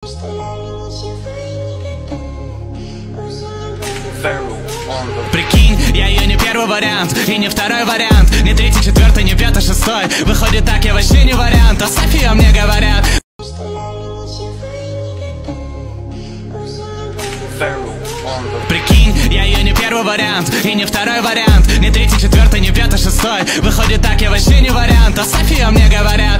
Прикинь, я ее не первый вариант и не второй вариант, не третий, четвертый, не пятый, шестой. Выходит так, я вообще не вариант, а София мне говорят. Прикинь, я ее не первый вариант и не второй вариант, не третий, четвертый, не пятый, шестой. Выходит так, я вообще не вариант, а София мне говорят.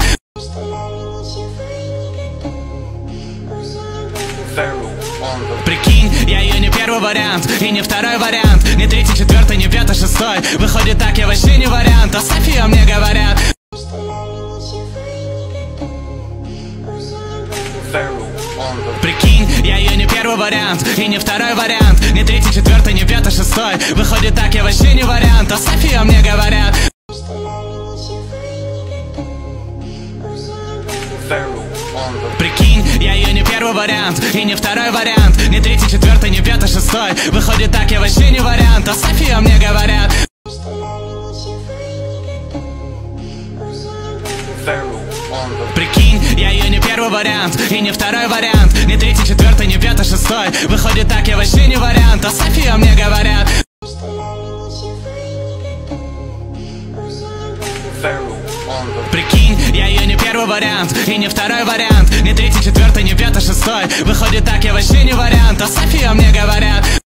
Прикинь, я ее не первый вариант и не второй вариант, не третий, четвертый, не пятый, шестой. Выходит так, я вообще не вариант, а София мне говорят. Прикинь, я ее не первый вариант и не второй вариант, не третий, четвертый, не пятый, шестой. Выходит так, я вообще не вариант, а София мне говорят. Прикинь, я ее не первый вариант и не второй вариант, не третий, четвертый, не пятый, шестой. Выходит так, я вообще не вариант, а София мне говорят. Прикинь, я ее не первый вариант и не второй вариант, не третий, четвертый, не пятый, шестой. Выходит так, я вообще не вариант, а София мне говорят. Прикинь, я ее не первый вариант и не второй вариант, не третий, четвертый, не пятый, шестой. Выходит так, я вообще не вариант, а София мне говорят.